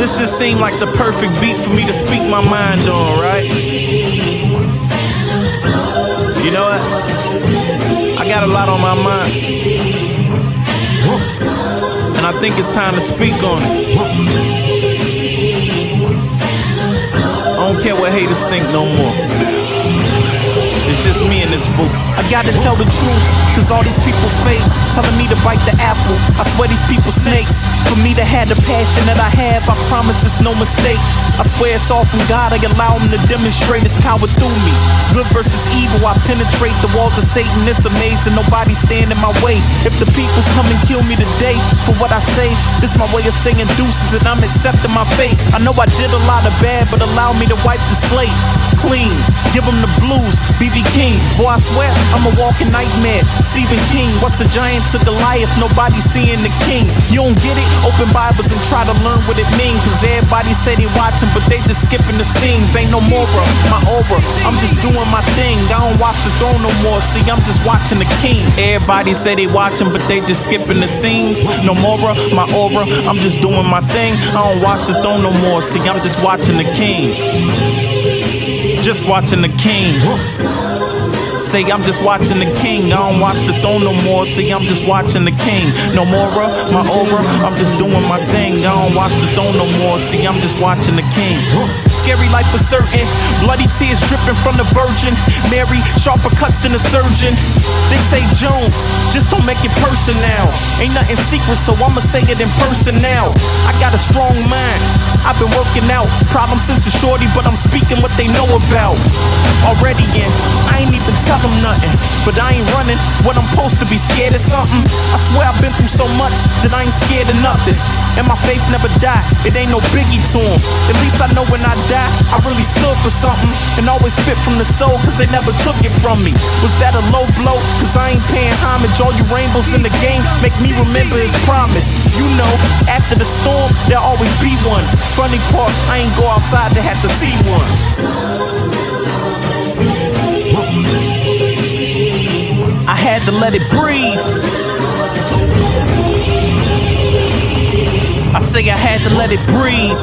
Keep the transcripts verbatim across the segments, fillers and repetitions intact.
This just seemed like the perfect beat for me to speak my mind on, right? You know what? I got a lot on my mind, and I think it's time to speak on it. I don't care what haters think no more. It's just me in this booth. I gotta tell the truth, cause all these people fake, telling me to bite the apple. I swear these people snakes. For me to have the passion that I have, I promise it's no mistake. I swear it's all from God, I allow him to demonstrate his power through me. Good versus evil, I penetrate the walls of Satan. It's amazing, nobody stand in my way. If the peoples come and kill me today for what I say, this my way of saying deuces and I'm accepting my fate. I know I did a lot of bad, but allow me to wipe the slate clean. Give him the blues, B B King. Boy, I swear, I'm a walking nightmare. Stephen King, what's a giant to Goliath? Nobody seeing the king. You don't get it? Open Bibles and try to learn what it means. Cause everybody say they watching, but they just skipping the scenes. Ain't no more, bro, my aura. I'm just doing my thing. I don't watch the throne no more. See, I'm just watching the king. Everybody say they watching, but they just skipping the scenes. No more, bro, my aura. I'm just doing my thing. I don't watch the throne no more. See, I'm just watching the king. Just watching the king. Say I'm just watching the king. I don't watch the throne no more. See, I'm just watching the king. No more, my aura. I'm just doing my thing. I don't watch the throne no more. See, I'm just watching the king. Scary life for certain. Bloody tears dripping from the Virgin Mary. Sharper cuts than a surgeon. They say Jones, just don't make it personal. Ain't nothing secret, so I'ma say it in person now. I got a strong mind. I've been working out. Problem since a shorty, but I'm speaking what they know about. Already in, I ain't even tell them nothing, but I ain't running. What I'm supposed to be scared of something? I swear I've been through so much that I ain't scared of nothing. And my faith never died, it ain't no biggie to them. At least I know when I die, I really stood for something. And always spit from the soul, cause they never took it from me. Was that a low blow? Cause I ain't paying homage. All you rainbows in the game make me remember his promise. You know, after the storm, there'll always be one. Funny part, I ain't go outside to have to see one. I had to let it breathe. I say I had to let it breathe.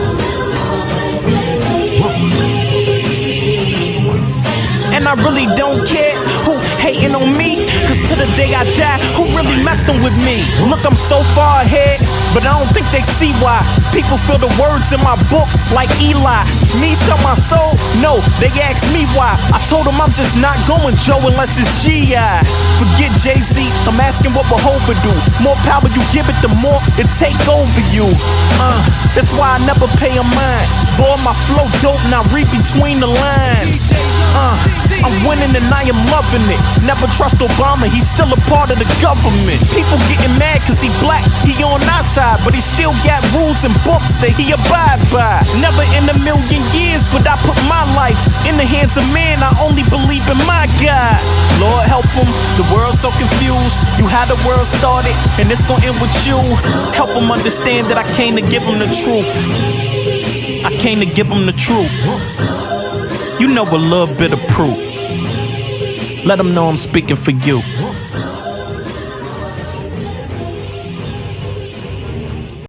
And I really don't care who hating on me, cause to the day I die, who really messing with me? Look, I'm so far ahead, but I don't think they see why. People feel the words in my book like Eli. Me sell my soul? No, they ask me why. I told them I'm just not going Joe unless it's G I. Forget Jay-Z, I'm asking what will Hova do. More power you give it, the more it take over you. Uh, that's why I never pay a mind. Boy, my flow dope, now read between the lines. Uh, I'm winning and I am loving it. Never trust Obama, he's still a part of the government. People getting mad cause he black, he on our side, but he still got rules and books that he abide by. Never in a million years would I put my life in the hands of man, I only believe in my God. Lord help him, the world's so confused. You had the world started, and it's gonna end with you. Help him understand that I came to give him the truth. I came to give him the truth. You know, a little bit of proof. Let them know I'm speaking for you.